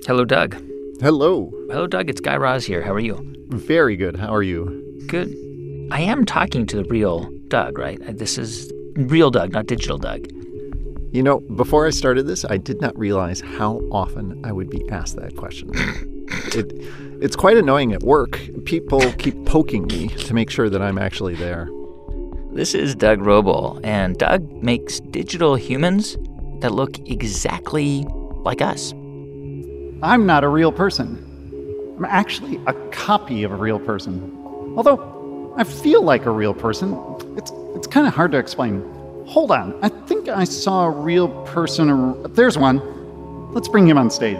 Hello, Doug. Hello. Hello, Doug. It's Guy Raz here. How are you? Very good. How are you? Good. I am talking to the real Doug, right? This is real Doug, not digital Doug. You know, before I started this, I did not realize how often I would be asked that question. It's quite annoying at work. People keep poking me to make sure that I'm actually there. This is Doug Roble, and Doug makes digital humans that look exactly like us. I'm not a real person. I'm actually a copy of a real person. Although I feel like a real person, it's kind of hard to explain. Hold on, I think I saw a real person. There's one. Let's bring him on stage.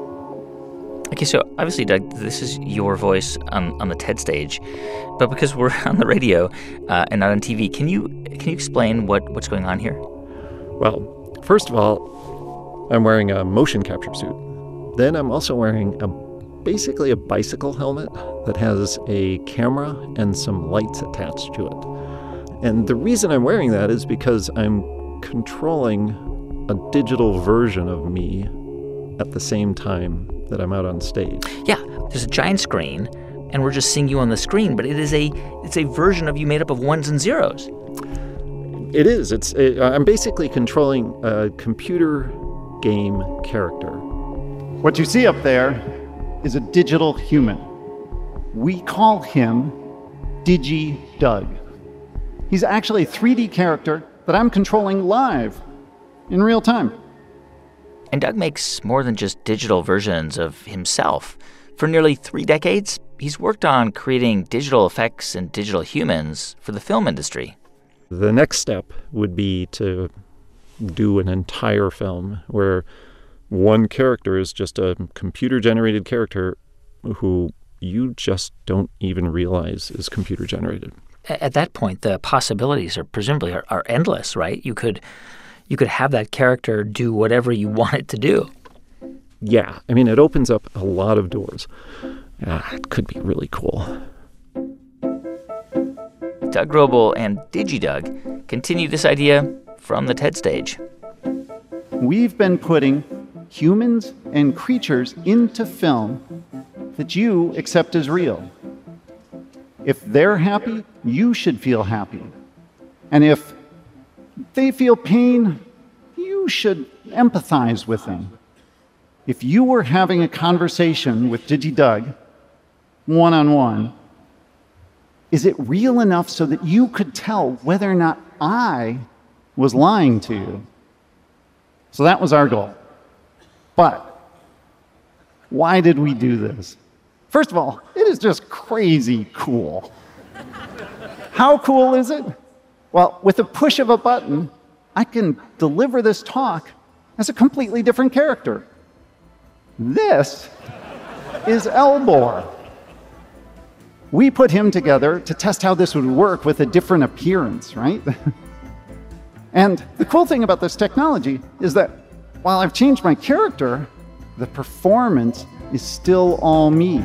Okay, so obviously, Doug, this is your voice on the TED stage, but because we're on the radio and not on TV, can you explain what's going on here? Well, first of all, I'm wearing a motion capture suit. Then I'm also wearing basically a bicycle helmet that has a camera and some lights attached to it. And the reason I'm wearing that is because I'm controlling a digital version of me at the same time that I'm out on stage. Yeah, there's a giant screen, and we're just seeing you on the screen, but it's a version of you made up of ones and zeros. It is. I'm basically controlling a computer game character. What you see up there is a digital human. We call him Digi-Doug. He's actually a 3D character that I'm controlling live in real time. And Doug makes more than just digital versions of himself. For nearly 3 decades, he's worked on creating digital effects and digital humans for the film industry. The next step would be to do an entire film where one character is just a computer-generated character who you just don't even realize is computer-generated. At that point, the possibilities presumably are endless, right? You could have that character do whatever you want it to do. Yeah, I mean, it opens up a lot of doors. It could be really cool. Doug Roble and Digi-Doug continue this idea from the TED stage. We've been putting humans and creatures into film that you accept as real. If they're happy, you should feel happy. And if they feel pain, you should empathize with them. If you were having a conversation with Digi-Doug, one-on-one, is it real enough so that you could tell whether or not I was lying to you? So that was our goal. But why did we do this? First of all, it is just crazy cool. How cool is it? Well, with a push of a button, I can deliver this talk as a completely different character. This is Elbor. We put him together to test how this would work with a different appearance, right? And the cool thing about this technology is that while I've changed my character, the performance is still all me.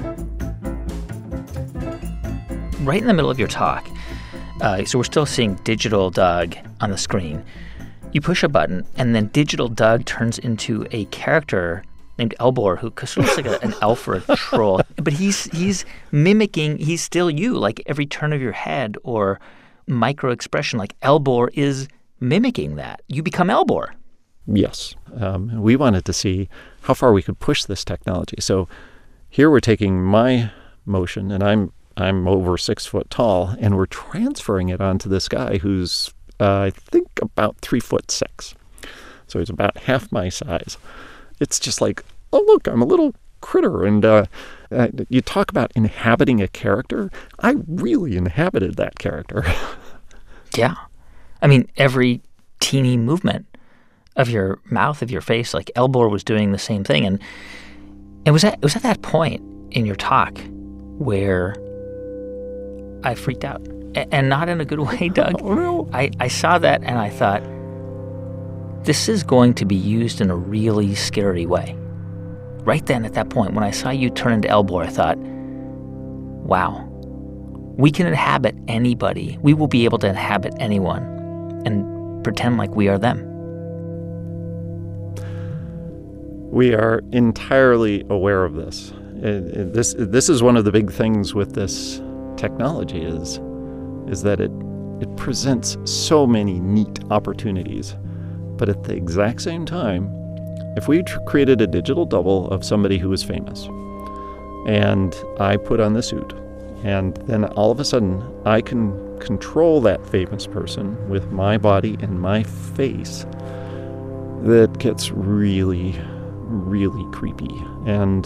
Right in the middle of your talk, so we're still seeing Digital Doug on the screen. You push a button, and then Digital Doug turns into a character named Elbor, who sort of looks like an elf or a troll. But he's mimicking, he's still you, like every turn of your head or micro-expression, like Elbor is mimicking that. You become Elbor. Yes. We wanted to see how far we could push this technology. So here we're taking my motion, and I'm over 6 foot tall, and we're transferring it onto this guy who's, I think, about 3'6". So he's about half my size. It's just like, oh, look, I'm a little critter. And you talk about inhabiting a character. I really inhabited that character. Yeah. I mean, every teeny movement of your mouth, of your face, like Elbor was doing the same thing. And it was at that point in your talk where I freaked out. And not in a good way, Doug. Oh, no. I saw that and I thought, this is going to be used in a really scary way. Right then, at that point, when I saw you turn into Elbor, I thought, wow, we can inhabit anybody. We will be able to inhabit anyone and pretend like we are them. We are entirely aware of this. This is one of the big things with this technology is that it presents so many neat opportunities. But at the exact same time, if we created a digital double of somebody who was famous, and I put on the suit, and then all of a sudden I can control that famous person with my body and my face, that gets really, really creepy. And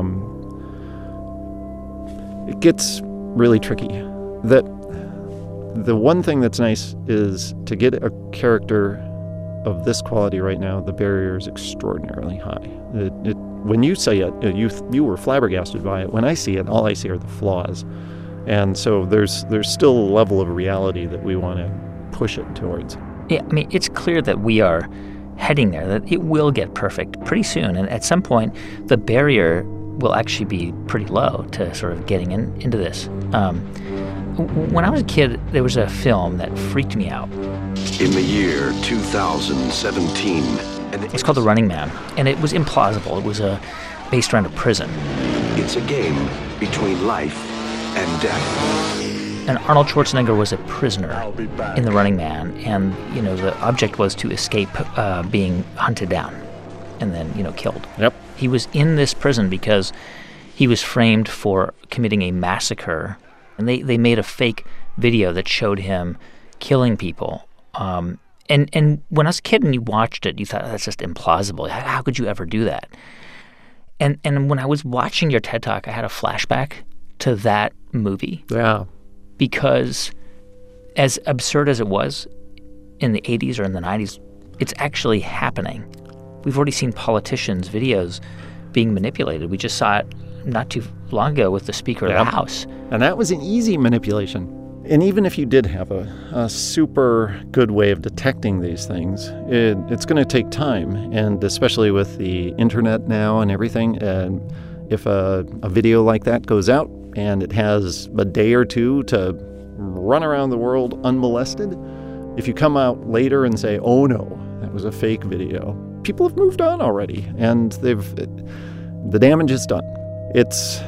it gets really tricky. That the one thing that's nice is to get a character of this quality right now, the barrier is extraordinarily high. When you say it, you were flabbergasted by it. When I see it, all I see are the flaws. And so there's still a level of reality that we want to push it towards. Yeah, I mean, it's clear that we are heading there, that it will get perfect pretty soon. And at some point, the barrier will actually be pretty low to sort of getting into this. When I was a kid, there was a film that freaked me out. In the year 2017, it's called The Running Man, and it was implausible. It was based around a prison. It's a game between life and death. And Arnold Schwarzenegger was a prisoner in The Running Man, and the object was to escape being hunted down and then killed. Yep. He was in this prison because he was framed for committing a massacre, and they made a fake video that showed him killing people. And when I was a kid and you watched it, you thought, that's just implausible. How could you ever do that? And when I was watching your TED Talk, I had a flashback to that movie. Yeah. Because as absurd as it was in the 80s or in the 90s, it's actually happening. We've already seen politicians' videos being manipulated. We just saw it not too long ago with the Speaker of the House. And that was an easy manipulation. And even if you did have a super good way of detecting these things, it's going to take time. And especially with the internet now and everything, and if a video like that goes out and it has a day or two to run around the world unmolested, if you come out later and say, oh no, that was a fake video, people have moved on already, and the damage is done. It's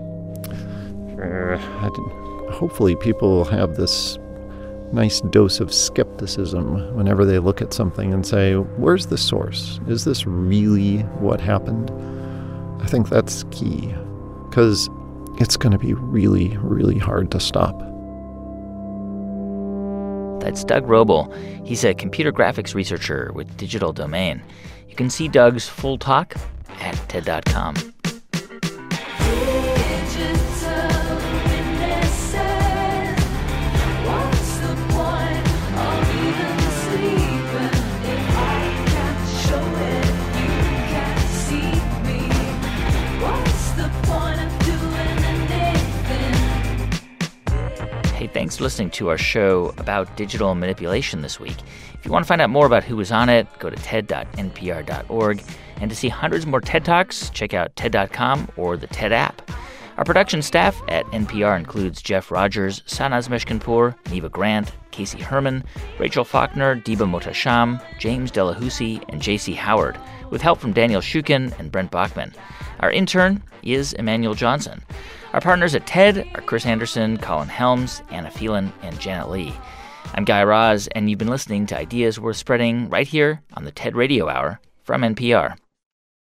hopefully people have this nice dose of skepticism whenever they look at something and say, where's the source? Is this really what happened? I think that's key, because it's going to be really, really hard to stop. That's Doug Roble. He's a computer graphics researcher with Digital Domain. You can see Doug's full talk at TED.com. Thanks for listening to our show about digital manipulation this week. If you want to find out more about who was on it, go to ted.npr.org. And to see hundreds more TED Talks, check out TED.com or the TED app. Our production staff at NPR includes Jeff Rogers, Sanaz Meshkinpour, Neva Grant, Casey Herman, Rachel Faulkner, Diba Motasham, James Delahousie, and J.C. Howard, with help from Daniel Shukin and Brent Bachman. Our intern is Emmanuel Johnson. Our partners at TED are Chris Anderson, Colin Helms, Anna Phelan, and Janet Lee. I'm Guy Raz, and you've been listening to Ideas Worth Spreading right here on the TED Radio Hour from NPR.